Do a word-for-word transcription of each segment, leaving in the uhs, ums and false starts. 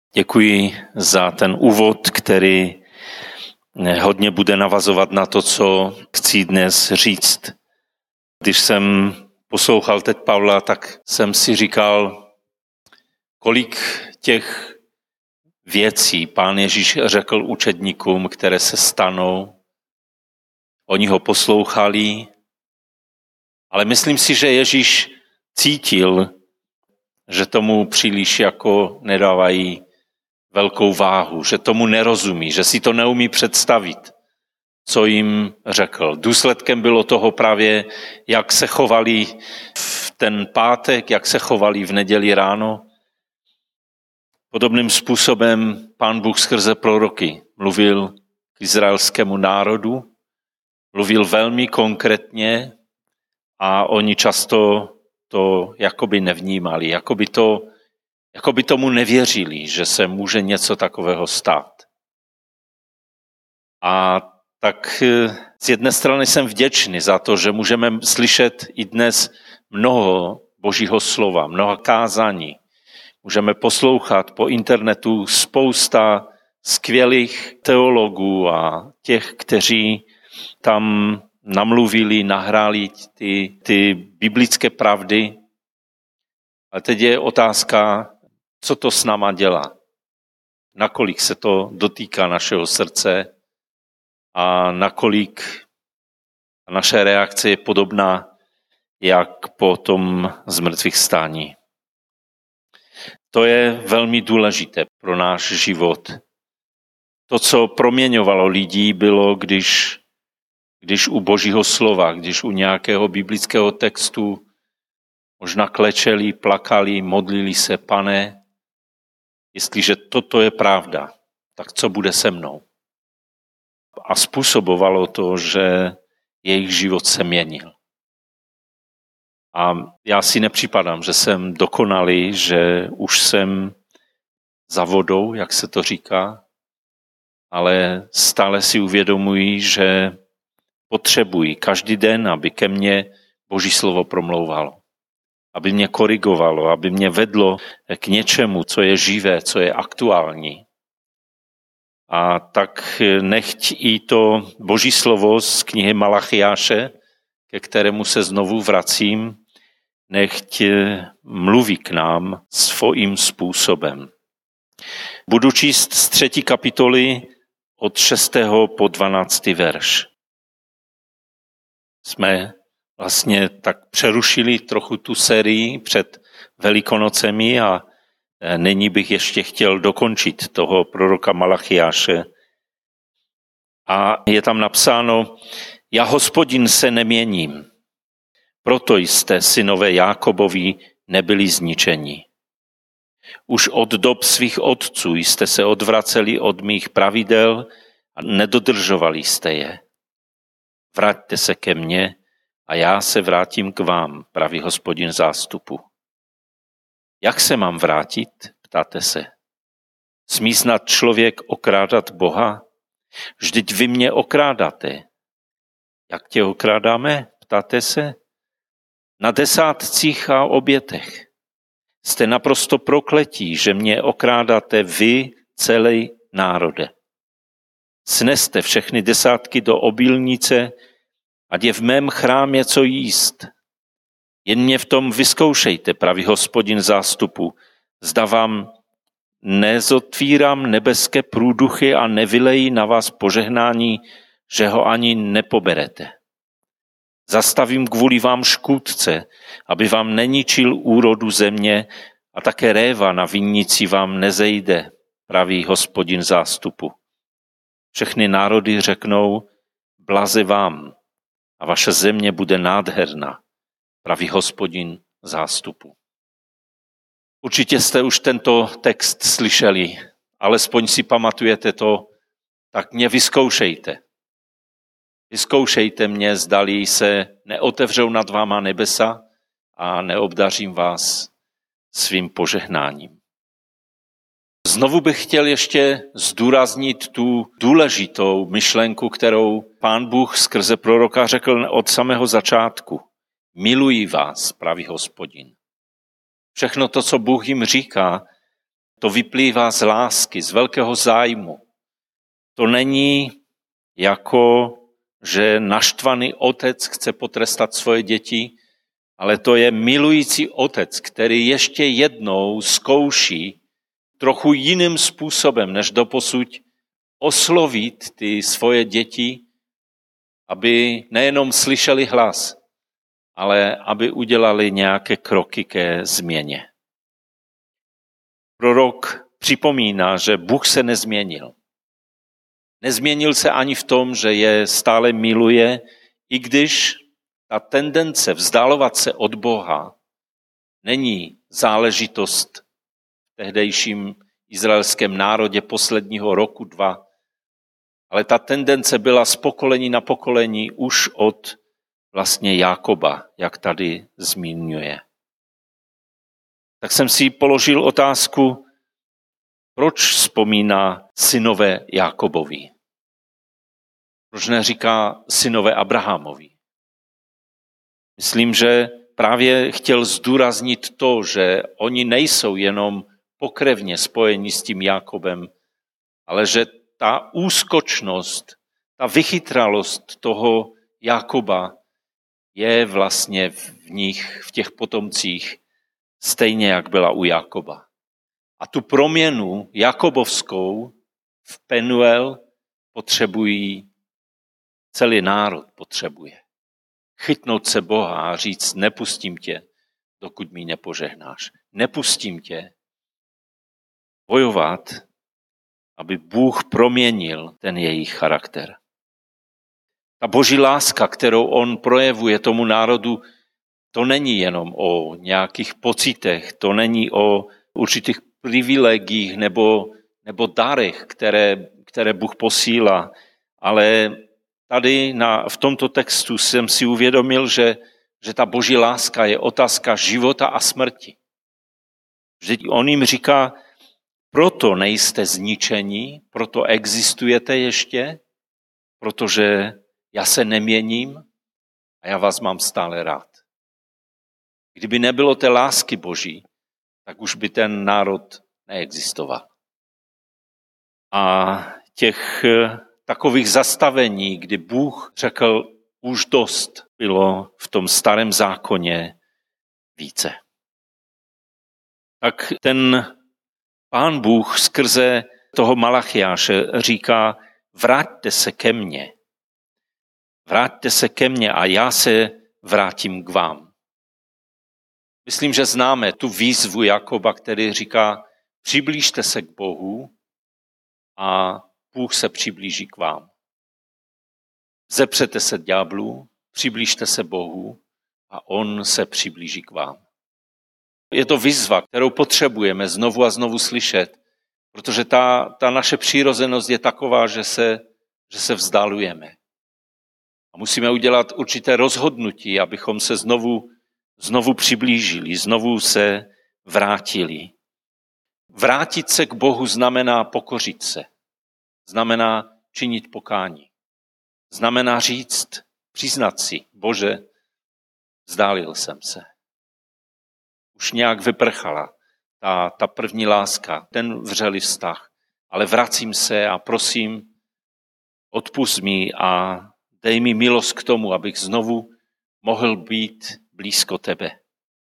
Děkuji za ten úvod, který hodně bude navazovat na to, co chci dnes říct. Když jsem poslouchal teď Pavla, tak jsem si říkal, kolik těch věcí Pán Ježíš řekl učedníkům, které se stanou. Oni ho poslouchali, ale myslím si, že Ježíš cítil, že tomu příliš jako nedávají velkou váhu, že tomu nerozumí, že si to neumí představit, co jim řekl. Důsledkem bylo toho právě, jak se chovali v ten pátek, jak se chovali v neděli ráno. Podobným způsobem Pán Bůh skrze proroky mluvil k izraelskému národu, mluvil velmi konkrétně a oni často to jakoby nevnímali, jakoby to Jako by tomu nevěřili, že se může něco takového stát. A tak z jedné strany jsem vděčný za to, že můžeme slyšet i dnes mnoho Božího slova, mnoho kázání. Můžeme poslouchat po internetu spousta skvělých teologů a těch, kteří tam namluvili, nahráli ty, ty biblické pravdy. Ale teď je otázka, co to s náma dělá, nakolik se to dotýká našeho srdce a nakolik naše reakce je podobná, jak po tom zmrtvých stání. To je velmi důležité pro náš život. To, co proměňovalo lidí, bylo, když, když u Božího slova, když u nějakého biblického textu možná klečeli, plakali, modlili se, Pane, jestliže toto je pravda, tak co bude se mnou? A způsobovalo to, že jejich život se měnil. A já si nepřipadám, že jsem dokonalý, že už jsem za vodou, jak se to říká, ale stále si uvědomuji, že potřebuji každý den, aby ke mně Boží slovo promlouvalo. Aby mě korigovalo, aby mě vedlo k něčemu, co je živé, co je aktuální. A tak nechť i to Boží slovo z knihy Malachiáše, ke kterému se znovu vracím, nechť mluví k nám svým způsobem. Budu číst z třetí kapitoly od šestého po dvanáctý verš. Jsme vlastně tak přerušili trochu tu sérii před Velikonocemi a nyní bych ještě chtěl dokončit toho proroka Malachiáše. A je tam napsáno, já Hospodin se neměním, proto jste synové Jákobovi nebyli zničeni. Už od dob svých otců jste se odvraceli od mých pravidel a nedodržovali jste je. Vraťte se ke mně, a já se vrátím k vám, praví Hospodin zástupu. Jak se mám vrátit? Ptáte se. Smí snad člověk okrádat Boha? Vždyť vy mě okrádáte. Jak tě okrádáme? Ptáte se. Na desátcích a obětech. Jste naprosto prokletí, že mě okrádáte vy, celý národe. Sneste všechny desátky do obilnice, ať je v mém chrámě co jíst. Jen mě v tom vyzkoušejte, praví Hospodin zástupu. Zda vám nezotvírám nebeské průduchy a nevylejí na vás požehnání, že ho ani nepoberete. Zastavím kvůli vám škůdce, aby vám neničil úrodu země a také réva na vinnici vám nezejde, praví Hospodin zástupu. Všechny národy řeknou, blaze vám, a vaše země bude nádherná, praví Hospodin zástupu. Určitě jste už tento text slyšeli, alespoň si pamatujete to, tak mě vyzkoušejte. Vyzkoušejte mě, zdali se neotevřou nad váma nebesa a neobdařím vás svým požehnáním. Znovu bych chtěl ještě zdůraznit tu důležitou myšlenku, kterou Pán Bůh skrze proroka řekl od samého začátku. Miluji vás, praví Hospodin. Všechno to, co Bůh jim říká, To vyplývá z lásky, z velkého zájmu. To není jako, že naštvaný otec chce potrestat svoje děti, ale to je milující otec, který ještě jednou zkouší trochu jiným způsobem, než doposud oslovit ty svoje děti, aby nejenom slyšeli hlas, ale aby udělali nějaké kroky ke změně. Prorok připomíná, že Bůh se nezměnil. Nezměnil se ani v tom, že je stále miluje, i když ta tendence vzdálovat se od Boha není záležitost v tehdejším izraelském národě posledního roku, dva, ale ta tendence byla z pokolení na pokolení už od vlastně Jákoba, jak tady zmiňuje. Tak jsem si položil otázku, proč vzpomíná synové Jákobovi? Proč neříká synové Abrahamovi? Myslím, že právě chtěl zdůraznit to, že oni nejsou jenom pokrevně spojeni s tím Jákobem, ale že ta úskočnost, ta vychytralost toho Jákoba je vlastně v nich, v těch potomcích, stejně jak byla u Jákoba. A tu proměnu jakobovskou v Penuel potřebují, celý národ potřebuje. Chytnout se Boha a říct, nepustím tě, dokud mi nepožehnáš. Nepustím tě bojovat, aby Bůh proměnil ten jejich charakter. Ta boží láska, kterou on projevuje tomu národu, to není jenom o nějakých pocitech, to není o určitých privilegiích nebo, nebo darech, které, které Bůh posílá, ale tady na, v tomto textu jsem si uvědomil, že, že ta boží láska je otázka života a smrti. Vždyť on jim říká, proto nejste zničeni, proto existujete ještě, protože já se neměním a já vás mám stále rád. Kdyby nebylo té lásky boží, tak už by ten národ neexistoval. A těch takových zastavení, kdy Bůh řekl už dost, bylo v tom starém zákoně více. Tak ten Pán Bůh skrze toho Malachiáše říká, vraťte se ke mně. Vraťte se ke mně a já se vrátím k vám. Myslím, že známe tu výzvu Jakoba, který říká, přiblížte se k Bohu a Bůh se přiblíží k vám. Zepřete se ďáblu, přiblížte se Bohu a on se přiblíží k vám. Je to výzva, kterou potřebujeme znovu a znovu slyšet, protože ta, ta naše přirozenost je taková, že se, že se vzdalujeme. A musíme udělat určité rozhodnutí, abychom se znovu, znovu přiblížili, znovu se vrátili. Vrátit se k Bohu znamená pokořit se. Znamená činit pokání. Znamená říct, přiznat si, Bože, vzdálil jsem se. Už nějak vyprchala ta, ta první láska, ten vřelý vztah. Ale vracím se a prosím, odpusť mi a dej mi milost k tomu, abych znovu mohl být blízko tebe.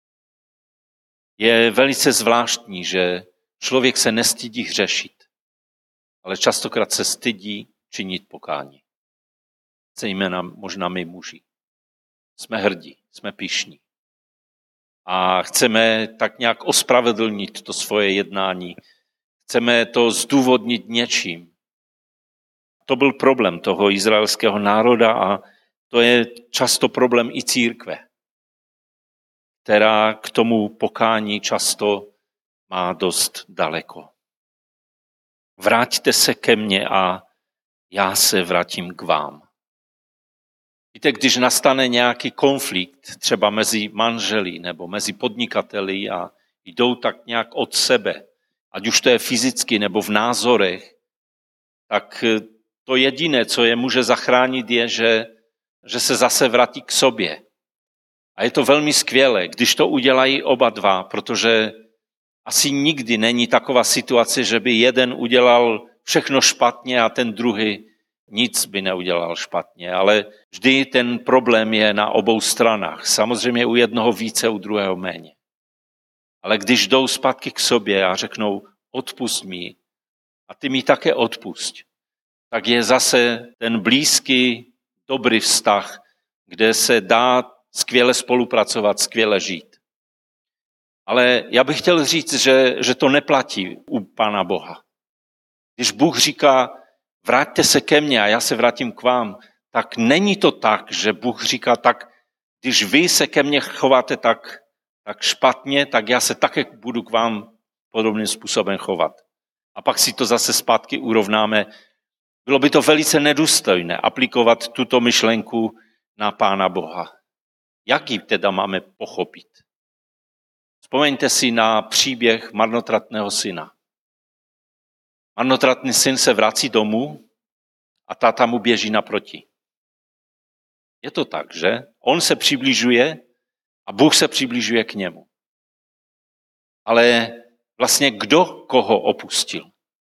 Je velice zvláštní, že člověk se nestydí hřešit, ale častokrát se stydí činit pokání. Zejména možná my muži. Jsme hrdí, jsme pyšní. A chceme tak nějak ospravedlnit to svoje jednání. Chceme to zdůvodnit něčím. To byl problém toho izraelského národa a to je často problém i církve, která k tomu pokání často má dost daleko. Vraťte se ke mně a já se vrátím k vám. Víte, když nastane nějaký konflikt, třeba mezi manželi nebo mezi podnikateli a jdou tak nějak od sebe, ať už to je fyzicky nebo v názorech, tak to jediné, co je může zachránit, je, že, že se zase vrátí k sobě. A je to velmi skvělé, když to udělají oba dva, protože asi nikdy není taková situace, že by jeden udělal všechno špatně a ten druhý nic by neudělal špatně, ale vždy ten problém je na obou stranách. Samozřejmě u jednoho více, u druhého méně. Ale když jdou zpátky k sobě a řeknou odpusť mi a ty mi také odpusť, tak je zase ten blízký, dobrý vztah, kde se dá skvěle spolupracovat, skvěle žít. Ale já bych chtěl říct, že, že to neplatí u Pána Boha. Když Bůh říká, vraťte se ke mně a já se vrátím k vám, tak není to tak, že Bůh říká, tak když vy se ke mně chováte tak, tak špatně, tak já se také budu k vám podobným způsobem chovat. A pak si to zase zpátky urovnáme. Bylo by to velice nedůstojné aplikovat tuto myšlenku na Pána Boha. Jak ji teda máme pochopit? Vzpomeňte si na příběh marnotratného syna. Marnotratný syn se vrací domů a táta mu běží naproti. Je to tak, že? On se přibližuje a Bůh se přibližuje k němu. Ale vlastně kdo koho opustil?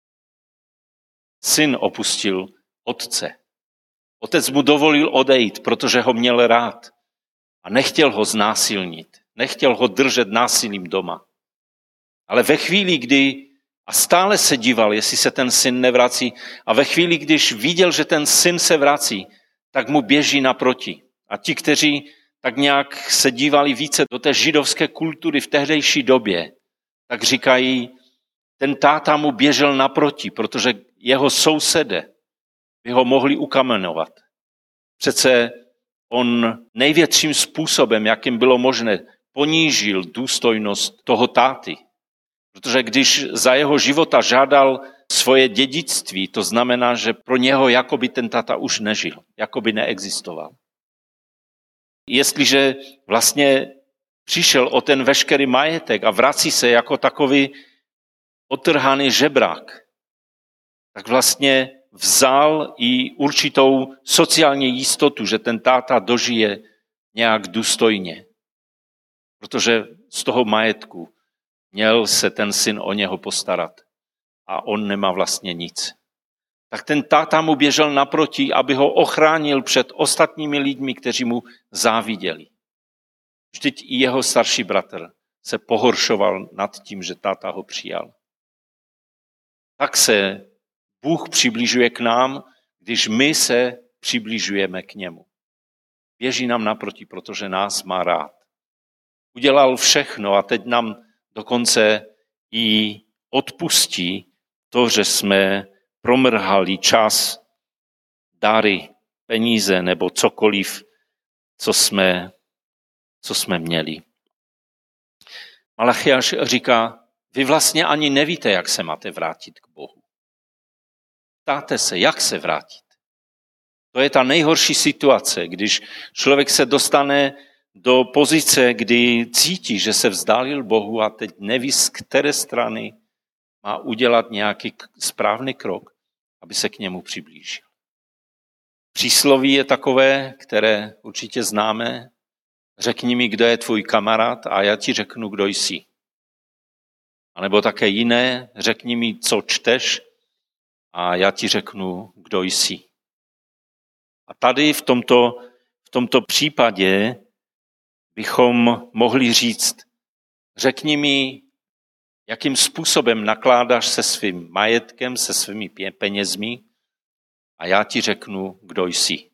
Syn opustil otce. Otec mu dovolil odejít, protože ho měl rád a nechtěl ho znásilnit. Nechtěl ho držet násilím doma. Ale ve chvíli, kdy a stále se díval, jestli se ten syn nevrací, a ve chvíli, když viděl, že ten syn se vrací, tak mu běží naproti. A ti, kteří tak nějak se dívali více do té židovské kultury v tehdejší době, tak říkají, ten táta mu běžel naproti, protože jeho sousede by ho mohli ukamenovat. Přece on největším způsobem, jakým bylo možné, ponížil důstojnost toho táty. Protože když za jeho života žádal svoje dědictví, to znamená, že pro něho jakoby ten táta už nežil, jakoby neexistoval. Jestliže vlastně přišel o ten veškerý majetek a vrací se jako takový otrhaný žebrák, tak vlastně vzal i určitou sociální jistotu, že ten táta dožije nějak důstojně. Protože z toho majetku měl se ten syn o něho postarat a on nemá vlastně nic. Tak ten táta mu běžel naproti, aby ho ochránil před ostatními lidmi, kteří mu záviděli. Vždyť i jeho starší bratr se pohoršoval nad tím, že táta ho přijal. Tak se Bůh přibližuje k nám, když my se přibližujeme k němu. Běží nám naproti, protože nás má rád. Udělal všechno a teď nám dokonce i odpustí to, že jsme promrhali čas, dary, peníze nebo cokoliv, co jsme, co jsme měli. Malachiáš říká, vy vlastně ani nevíte, jak se máte vrátit k Bohu. Ptáte se, jak se vrátit. To je ta nejhorší situace, když člověk se dostane do pozice, kdy cítí, že se vzdálil Bohu a teď neví, z které strany má udělat nějaký správný krok, aby se k němu přiblížil. Přísloví je takové, které určitě známe. Řekni mi, kdo je tvůj kamarád a já ti řeknu, kdo jsi. A nebo také jiné, řekni mi, co čteš a já ti řeknu, kdo jsi. A tady v tomto, v tomto případě bychom mohli říct, řekni mi, jakým způsobem nakládáš se svým majetkem, se svými penězmi a já ti řeknu, kdo jsi.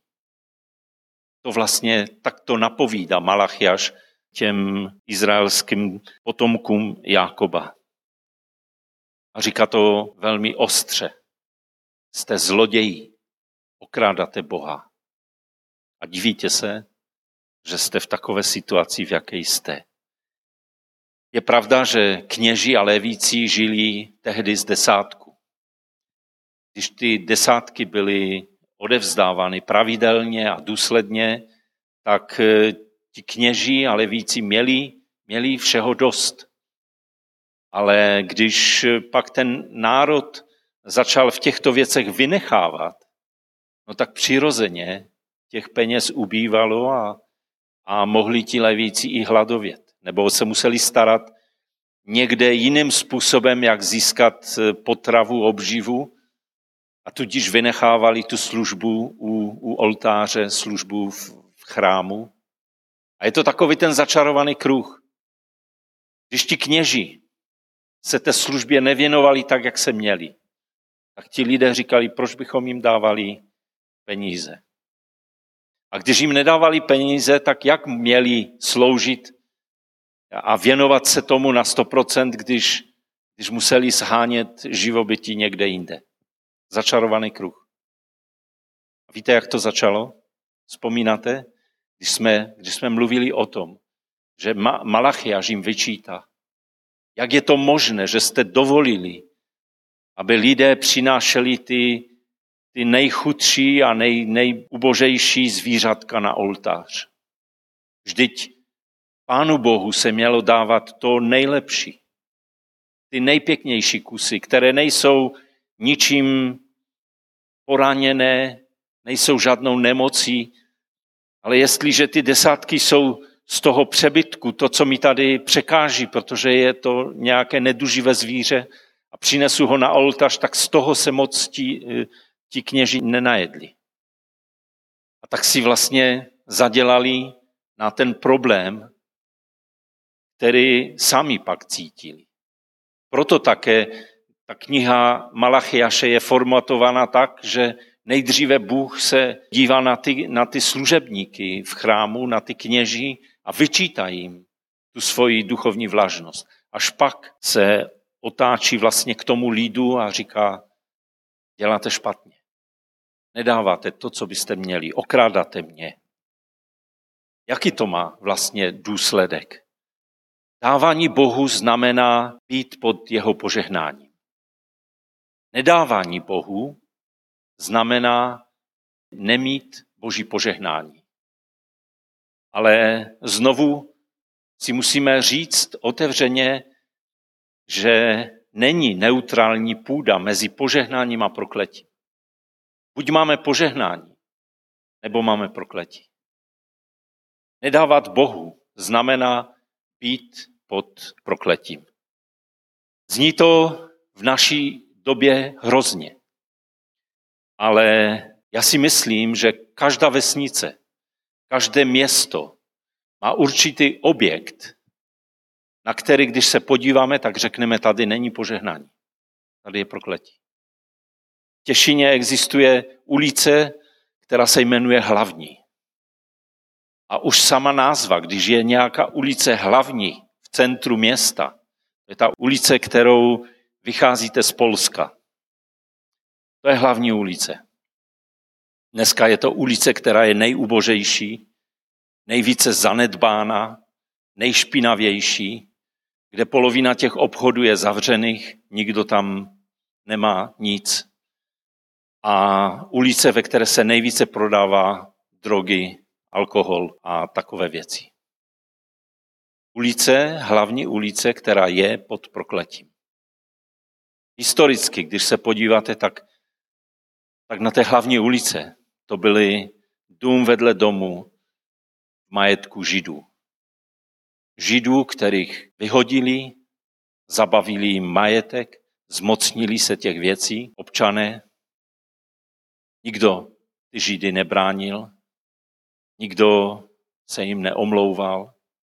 To vlastně takto napovídá Malachiáš těm izraelským potomkům Jákoba. A říká to velmi ostře. Jste zloději, okrádáte Boha. A divíte se, že jste v takové situaci, v jaké jste. Je pravda, že kněži a levíci žili tehdy z desátku. Když ty desátky byly odevzdávány pravidelně a důsledně, tak ti kněži a levíci měli, měli všeho dost. Ale když pak ten národ začal v těchto věcech vynechávat, no tak přirozeně těch peněz ubývalo a, a mohli ti levíci i hladovět. Nebo se museli starat někde jiným způsobem, jak získat potravu, obživu, a tudíž vynechávali tu službu u, u oltáře, službu v, v chrámu. A je to takový ten začarovaný kruh. Když ti kněži se té službě nevěnovali tak, jak se měli, tak ti lidé říkali, proč bychom jim dávali peníze. A když jim nedávali peníze, tak jak měli sloužit a věnovat se tomu na sto procent, když, když museli shánět živobytí někde jinde. Začarovaný kruh. A víte, jak to začalo? Vzpomínáte? Když jsme, když jsme mluvili o tom, že Ma- Malachiáš jim vyčítá, jak je to možné, že jste dovolili, aby lidé přinášeli ty, ty nejchudší a nej, nejubožejší zvířatka na oltář. Vždyť Pánu Bohu se mělo dávat to nejlepší. Ty nejpěknější kusy, které nejsou ničím poraněné, nejsou žádnou nemocí, ale jestliže ty desátky jsou z toho přebytku, to, co mi tady překáží, protože je to nějaké neduživé zvíře a přinesu ho na oltář, tak z toho se moc ti, ti kněži nenajedli. A tak si vlastně zadělali na ten problém, který sami pak cítili. Proto také ta kniha Malachiáše je formatovaná tak, že nejdříve Bůh se dívá na ty, na ty služebníky v chrámu, na ty kněží a vyčítá jim tu svoji duchovní vlažnost. Až pak se otáčí vlastně k tomu lidu a říká, děláte špatně. Nedáváte to, co byste měli, okrádáte mě. Jaký to má vlastně důsledek? Dávání Bohu znamená být pod jeho požehnáním. Nedávání Bohu znamená nemít Boží požehnání. Ale znovu si musíme říct otevřeně, že není neutrální půda mezi požehnáním a prokletím. Buď máme požehnání, nebo máme prokletí. Nedávat Bohu znamená být pod prokletím. Zní to v naší době hrozně. Ale já si myslím, že každá vesnice, každé město má určitý objekt, na který, když se podíváme, tak řekneme, tady není požehnání. Tady je prokletí. V Těšíně existuje ulice, která se jmenuje Hlavní. A už sama názva, když je nějaká ulice Hlavní v centru města, je ta ulice, kterou vycházíte z Polska. To je Hlavní ulice. Dneska je to ulice, která je nejubožejší, nejvíce zanedbána, nejšpinavější, kde polovina těch obchodů je zavřených, nikdo tam nemá nic. A ulice, ve které se nejvíce prodává drogy, alkohol a takové věci. Ulice, Hlavní ulice, která je pod prokletím. Historicky, když se podíváte, tak, tak na té Hlavní ulice to byly dům vedle domu v majetku Židů. Židů, kterých vyhodili, zabavili jim majetek, zmocnili se těch věcí, občané. Nikdo ty Židy nebránil, nikdo se jim neomlouval.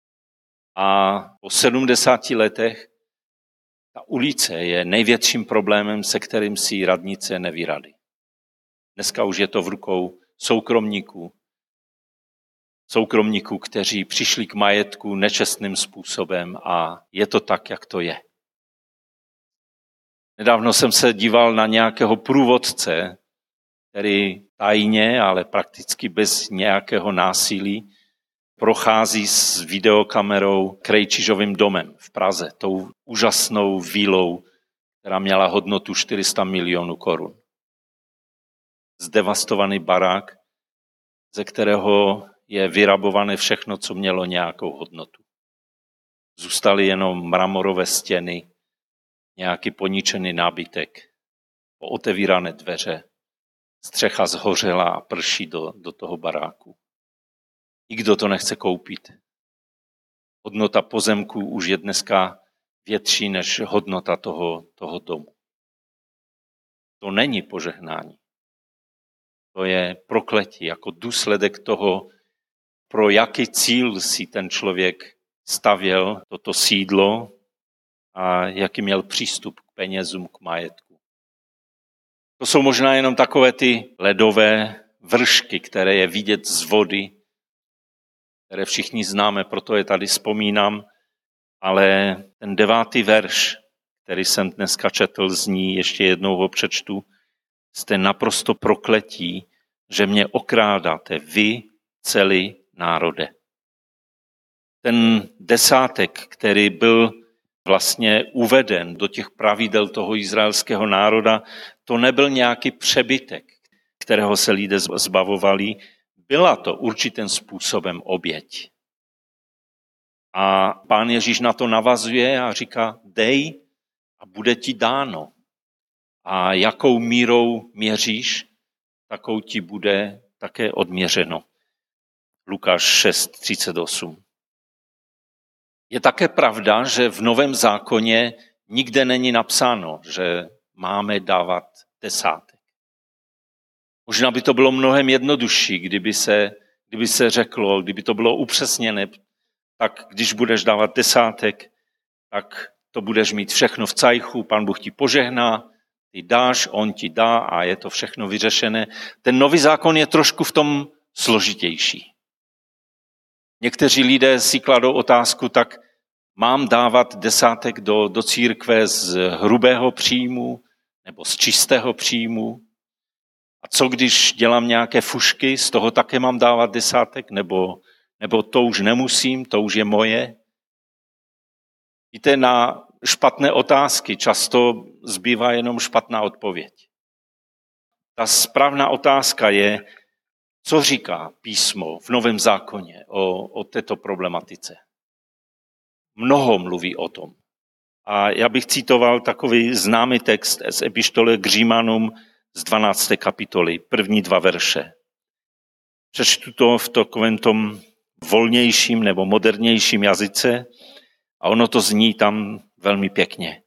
A po sedmdesáti letech ta ulice je největším problémem, se kterým si radnice neví rady. Dneska už je to v rukou soukromníků. Soukromníků, kteří přišli k majetku nečestným způsobem a je to tak, jak to je. Nedávno jsem se díval na nějakého průvodce, který tajně, ale prakticky bez nějakého násilí prochází s videokamerou Krejčířovým domem v Praze, tou úžasnou vilou, která měla hodnotu čtyři sta milionů korun. Zdevastovaný barák, ze kterého je vyrabované všechno, co mělo nějakou hodnotu. Zůstaly jenom mramorové stěny, nějaký poničený nábytek, pootevírané dveře, střecha zhořela a prší do, do toho baráku. Nikdo to nechce koupit. Hodnota pozemků už je dneska větší než hodnota toho, toho domu. To není požehnání. To je prokletí jako důsledek toho, pro jaký cíl si ten člověk stavěl toto sídlo a jaký měl přístup k penězům, k majetku. To jsou možná jenom takové ty ledové vršky, které je vidět z vody, které všichni známe, proto je tady vzpomínám, ale ten devátý verš, který jsem dneska četl, zní, ještě jednou ho přečtu, jste naprosto prokletí, že mě okrádáte vy, celý národe. Ten desátek, který byl vlastně uveden do těch pravidel toho izraelského národa, to nebyl nějaký přebytek, kterého se lidé zbavovali, byla to určitým způsobem oběť. A Pán Ježíš na to navazuje a říká, dej a bude ti dáno. A jakou mírou měříš, takou ti bude také odměřeno. Lukáš šest třicet osm. Je také pravda, že v Novém zákoně nikde není napsáno, že máme dávat desátek. Možná by to bylo mnohem jednodušší, kdyby se, kdyby se řeklo, kdyby to bylo upřesněné, tak když budeš dávat desátek, tak to budeš mít všechno v cajchu, Pán Bůh ti požehná, ty dáš, on ti dá a je to všechno vyřešené. Ten nový zákon je trošku v tom složitější. Někteří lidé si kladou otázku, tak mám dávat desátek do, do církve z hrubého příjmu nebo z čistého příjmu? A co když dělám nějaké fušky, z toho také mám dávat desátek? Nebo, nebo to už nemusím, to už je moje? Víte, na špatné otázky často zbývá jenom špatná odpověď. Ta správná otázka je, co říká písmo v Novém zákoně o, o této problematice. Mnoho mluví o tom. A já bych citoval takový známý text z epištole k Římanům z dvanácté kapitoly, první dva verše. Přečtu to v takovém tom volnějším nebo modernějším jazyce a ono to zní tam velmi pěkně.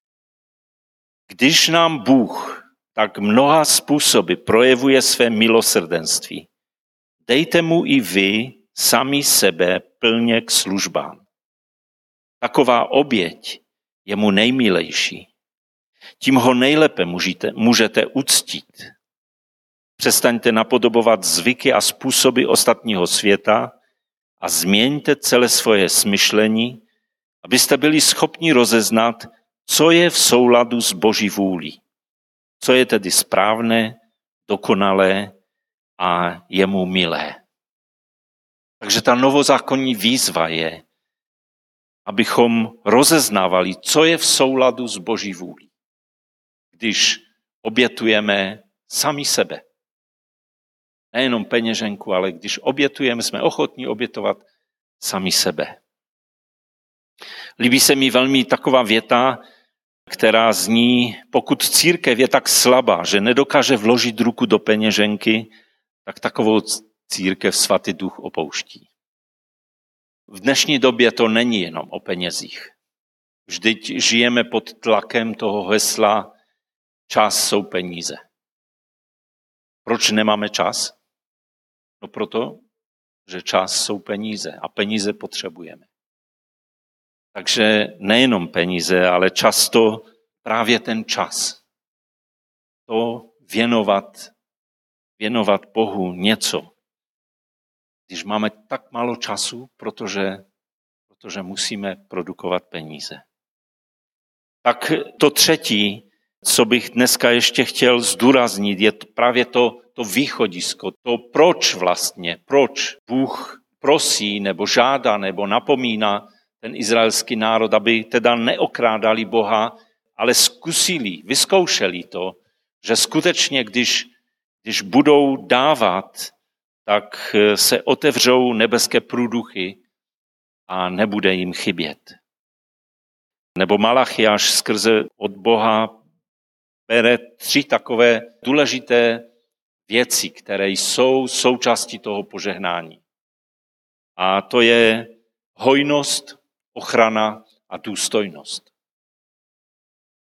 Když nám Bůh tak mnoha způsoby projevuje své milosrdenství, dejte mu i vy sami sebe plně k službám. Taková oběť je mu nejmilejší. Tím ho nejlépe můžete, můžete uctít. Přestaňte napodobovat zvyky a způsoby ostatního světa a změňte celé svoje smyšlení, abyste byli schopni rozeznat, co je v souladu s Boží vůlí. Co je tedy správné, dokonalé a jemu milé. Takže ta novozákonní výzva je, abychom rozeznávali, co je v souladu s Boží vůlí. Když obětujeme sami sebe. Nejenom peněženku, ale když obětujeme, jsme ochotní obětovat sami sebe. Líbí se mi velmi taková věta, která zní, pokud církev je tak slabá, že nedokáže vložit ruku do peněženky, tak takovou církev Svatý Duch opouští. V dnešní době to není jenom o penězích. Vždyť žijeme pod tlakem toho hesla čas jsou peníze. Proč nemáme čas? No proto, že čas jsou peníze a peníze potřebujeme. Takže nejenom peníze, ale často právě ten čas. To věnovat, věnovat Bohu něco. Když máme tak málo času, protože, protože musíme produkovat peníze. Tak to třetí, co bych dneska ještě chtěl zdůraznit, je právě to, to východisko, to proč vlastně, proč Bůh prosí nebo žádá nebo napomíná ten izraelský národ, aby teda neokrádali Boha, ale zkusili, vyzkoušeli to, že skutečně, když, když budou dávat, tak se otevřou nebeské průduchy a nebude jim chybět. Nebo Malachiáš skrze od Boha bere tři takové důležité věci, které jsou součástí toho požehnání. A to je hojnost, ochrana a důstojnost.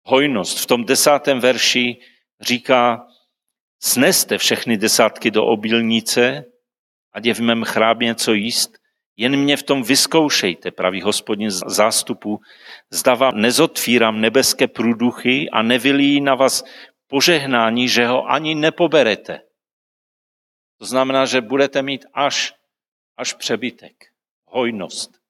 hojnost. V tom desátém verši říká, sneste všechny desátky do obilnice, ať je v mém chrámě co jíst, jen mě v tom vyzkoušejte, praví Hospodin zástupu, zda vám nezotvírám nebeské průduchy a nevylíjí na vás požehnání, že ho ani nepoberete. To znamená, že budete mít až, až přebytek, hojnost.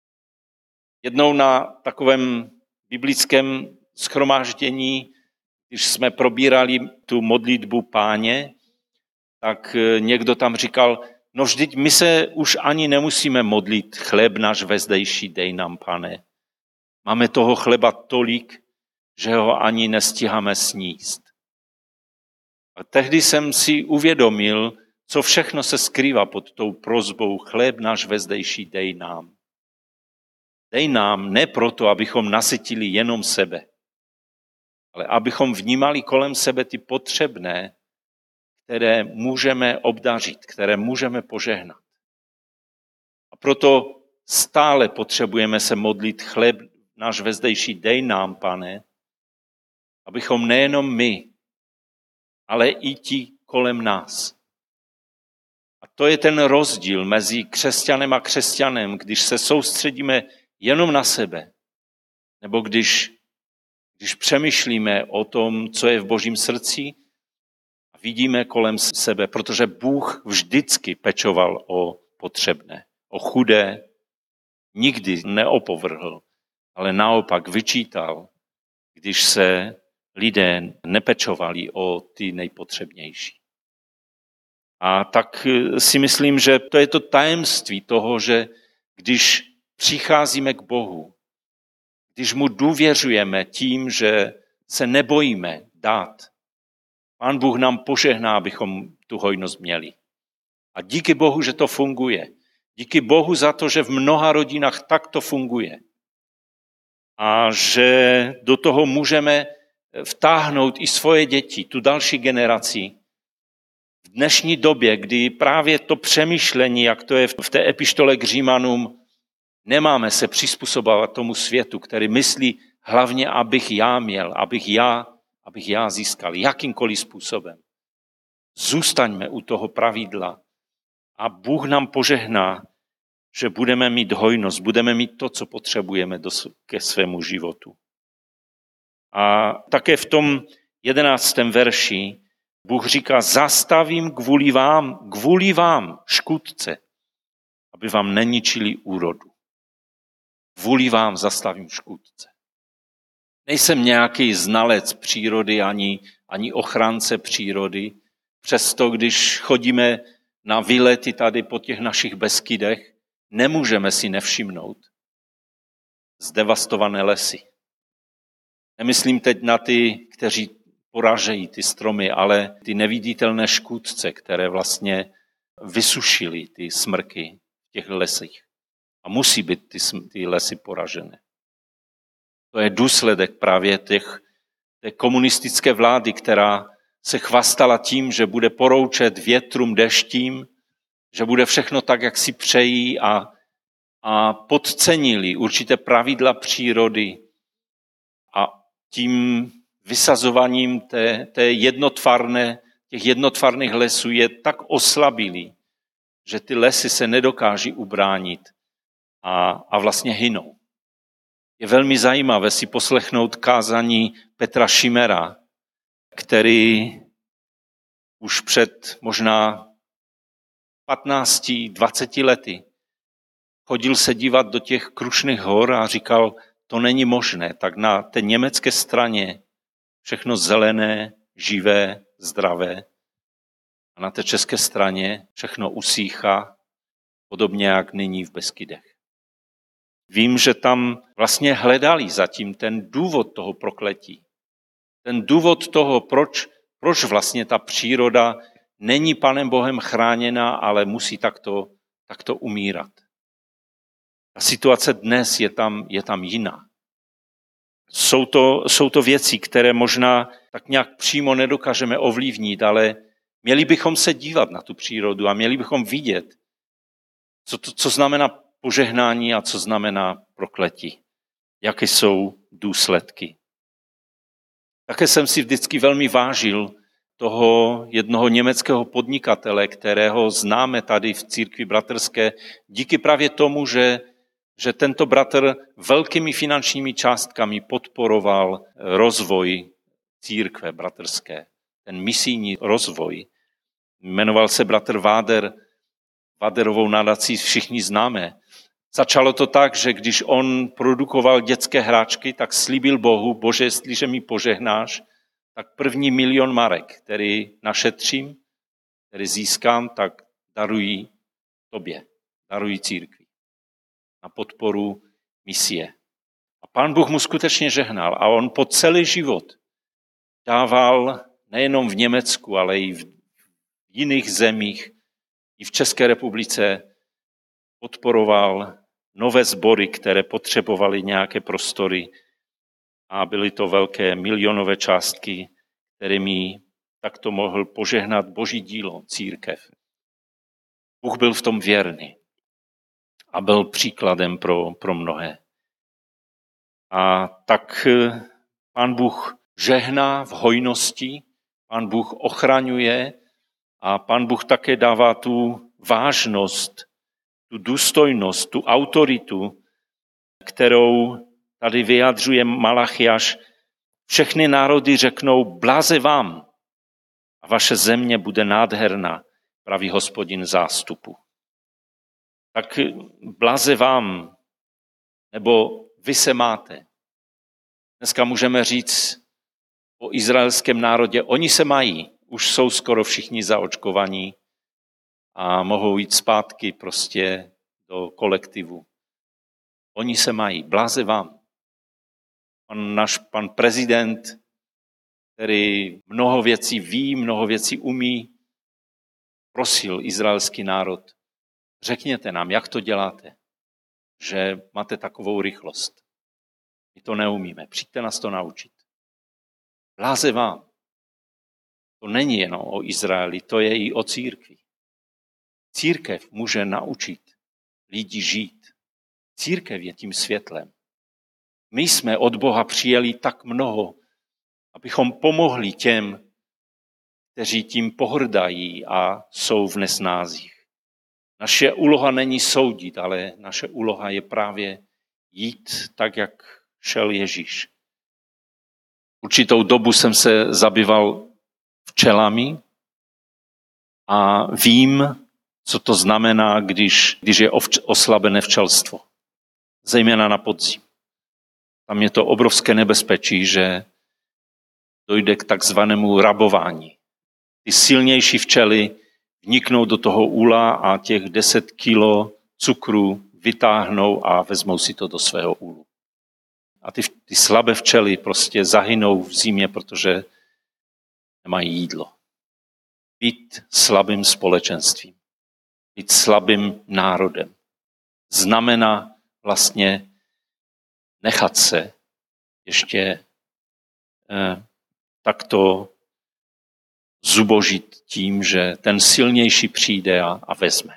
Jednou na takovém biblickém shromáždění, když jsme probírali tu modlitbu Páně, tak někdo tam říkal, no vždyť my se už ani nemusíme modlit, chléb náš vezdejší dej nám, Pane. Máme toho chleba tolik, že ho ani nestíháme sníst. A tehdy jsem si uvědomil, co všechno se skrývá pod tou prosbou chléb náš vezdejší dej nám. Dej nám ne proto, abychom nasytili jenom sebe, ale abychom vnímali kolem sebe ty potřebné, které můžeme obdařit, které můžeme požehnat. A proto stále potřebujeme se modlit chléb náš vezdejší dej nám, Pane, abychom nejenom my, ale i ti kolem nás. A to je ten rozdíl mezi křesťanem a křesťanem, když se soustředíme jenom na sebe, nebo když, když přemýšlíme o tom, co je v Božím srdci a vidíme kolem sebe, protože Bůh vždycky pečoval o potřebné, o chudé, nikdy neopovrhl, ale naopak vyčítal, když se lidé nepečovali o ty nejpotřebnější. A tak si myslím, že to je to tajemství toho, že když přicházíme k Bohu, když mu důvěřujeme tím, že se nebojíme dát, Pán Bůh nám požehná, abychom tu hojnost měli. A díky Bohu, že to funguje. Díky Bohu za to, že v mnoha rodinách tak to funguje. A že do toho můžeme vtáhnout i svoje děti, tu další generaci. V dnešní době, kdy právě to přemýšlení, jak to je v té epištole k Římanům, nemáme se přizpůsobovat tomu světu, který myslí hlavně, abych já měl, abych já, abych já získal, jakýmkoliv způsobem. Zůstaňme u toho pravidla a Bůh nám požehná, že budeme mít hojnost, budeme mít to, co potřebujeme do, ke svému životu. A také v tom jedenáctém verši Bůh říká, zastavím kvůli vám, kvůli vám, škůdce, aby vám neničili úrodu. Kvůli vám zastavím škůdce. Nejsem nějaký znalec přírody, ani, ani ochránce přírody. Přesto, když chodíme na výlety tady po těch našich Beskydech, nemůžeme si nevšimnout zdevastované lesy. Nemyslím teď na ty, kteří porážejí ty stromy, ale ty neviditelné škůdce, které vlastně vysušily ty smrky v těch lesích. A musí být ty, ty lesy poražené. To je důsledek právě těch, té komunistické vlády, která se chvastala tím, že bude poroučet větrům, deštím, že bude všechno tak, jak si přejí a, a podcenili určité pravidla přírody a tím vysazováním té, té jednotvarné, těch jednotvarných lesů je tak oslabili, že ty lesy se nedokáží ubránit a, a vlastně hynou. Je velmi zajímavé si poslechnout kázání Petra Šimera, který už před možná patnácti dvaceti lety chodil se dívat do těch Krušných hor a říkal, to není možné, tak na té německé straně všechno zelené, živé, zdravé a na té české straně všechno usíchá, podobně jak nyní v Beskydech. Vím, že tam vlastně hledali zatím ten důvod toho prokletí. Ten důvod toho, proč, proč vlastně ta příroda není Panem Bohem chráněna, ale musí takto, takto umírat. Ta situace dnes je tam, je tam jiná. Jsou to, jsou to věci, které možná tak nějak přímo nedokážeme ovlivnit, ale měli bychom se dívat na tu přírodu a měli bychom vidět, co, to, co znamená požehnání a co znamená prokletí. Jaké jsou důsledky. Také jsem si vždycky velmi vážil toho jednoho německého podnikatele, kterého známe tady v církvi bratrské, díky právě tomu, že, že tento bratr velkými finančními částkami podporoval rozvoj církve bratrské, ten misijní rozvoj. Jmenoval se bratr Váder, Váderovou nadací všichni známe. Začalo to tak, že když on produkoval dětské hráčky, tak slíbil Bohu, Bože, jestliže mi požehnáš, tak první milion marek, který našetřím, který získám, tak daruji tobě, daruji církvi na podporu misie. A Pán Bůh mu skutečně žehnal a on po celý život dával nejenom v Německu, ale i v jiných zemích, i v České republice podporoval nové sbory, které potřebovaly nějaké prostory a byly to velké milionové částky, kterými takto mohl požehnat Boží dílo, církev. Bůh byl v tom věrný a byl příkladem pro, pro mnohé. A tak Pán Bůh žehná v hojnosti, Pán Bůh ochraňuje a Pán Bůh také dává tu vážnost, tu důstojnost, tu autoritu, kterou tady vyjadřuje Malachiáš. Všechny národy řeknou, bláze vám a vaše země bude nádherná, praví Hospodin zástupu. Tak bláze vám, nebo vy se máte. Dneska můžeme říct o izraelském národě, oni se mají, už jsou skoro všichni zaočkovaní a mohou jít zpátky prostě do kolektivu. Oni se mají, bláze vám. Pan, náš pan prezident, který mnoho věcí ví, mnoho věcí umí, prosil izraelský národ, řekněte nám, jak to děláte, že máte takovou rychlost. My to neumíme, přijďte nás to naučit. Bláze vám. To není jenom o Izraeli, to je i o církvi. Církev může naučit lidi žít. Církev je tím světlem. My jsme od Boha přijeli tak mnoho, abychom pomohli těm, kteří tím pohrdají a jsou v nesnázích. Naše úloha není soudit, ale naše úloha je právě jít tak, jak šel Ježíš. Určitou dobu jsem se zabýval včelami a vím, co to znamená, když, když je oslabené včelstvo. Zejména na podzim. Tam je to obrovské nebezpečí, že dojde k takzvanému rabování. Ty silnější včely vniknou do toho úla a těch deset kilo cukru vytáhnou a vezmou si to do svého úlu. A ty, ty slabé včely prostě zahynou v zimě, protože nemají jídlo. Být slabým společenstvím, být slabým národem, znamená vlastně nechat se ještě eh, takto zubožit tím, že ten silnější přijde a, a vezme.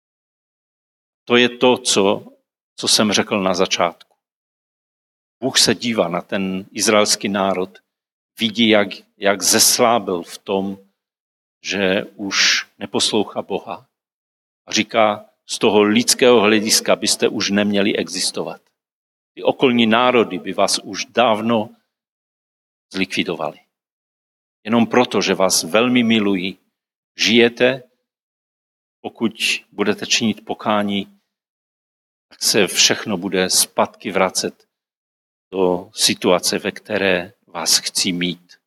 To je to, co, co jsem řekl na začátku. Bůh se dívá na ten izraelský národ, vidí, jak, jak zeslábil v tom, že už neposlouchá Boha. A říká, z toho lidského hlediska byste už neměli existovat. Ty okolní národy by vás už dávno zlikvidovali. Jenom proto, že vás velmi milují, žijete, pokud budete činit pokání, tak se všechno bude zpátky vracet do situace, ve které vás chci mít.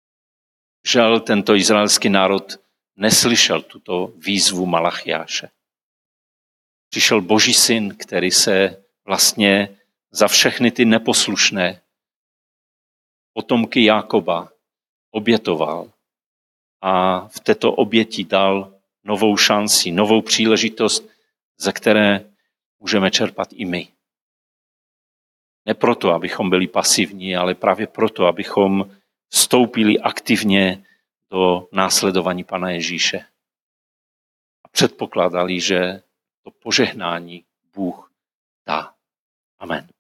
Žal, tento izraelský národ neslyšel tuto výzvu Malachiáše. Přišel Boží syn, který se vlastně za všechny ty neposlušné potomky Jákoba obětoval a v této oběti dal novou šanci, novou příležitost, ze které můžeme čerpat i my. Ne proto, abychom byli pasivní, ale právě proto, abychom vstoupili aktivně do následování Pana Ježíše. A předpokládali, že to požehnání Bůh dá. Amen.